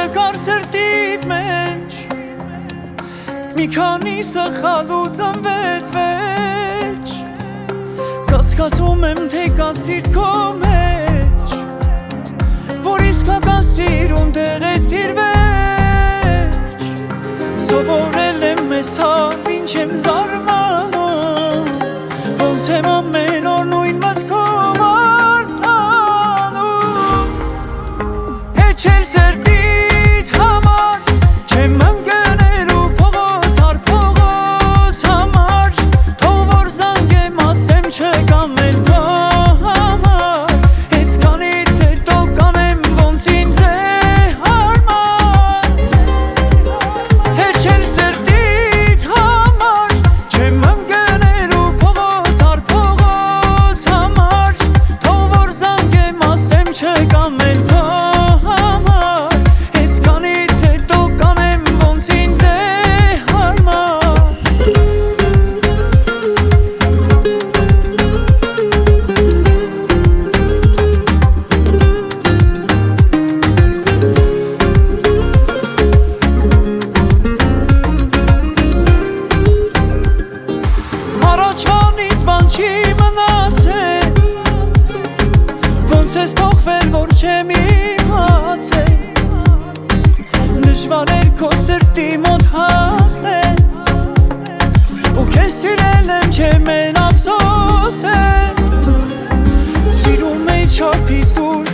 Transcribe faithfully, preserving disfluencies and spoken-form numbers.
կար սրտիդ մեջ, մի քանիսը խալուց անվեց վեճ, կասկածում եմ թե կա սիրտ քո մեջ, որ իսկական սիրուն դրեցիր վերջ, սովորել եմ ես հավ ինչ եմ զարմանում, ոնց եմ ամեն օր նույն մտքով արթնանում, հեչել սրտիդ համար, չեմ ընկնելու փողոց առ փողոց համար, թող որ զանգեմ ասեմ չկամ էլ քո համար, այսքանից հետո կանեմ ոնց ինձ է հարմար, հեչել սրտիդ համար, չեմ ընկնելու փողոց առ փողոց համար, թող որ զանգեմ ասեմ չկամ էլ քո համար, այսքանից հետո կանեմ ոնց ինձ է հարմար։ Առաջվանից բան չի մնացել, ոնց ես փոխվել, որ չեմ իմացել, դժվար էր քո սրտի մոտ հասնել, ու քեզ սիրել եմ չեմ էլ ափսոսել, սիրում էի չափից դուրս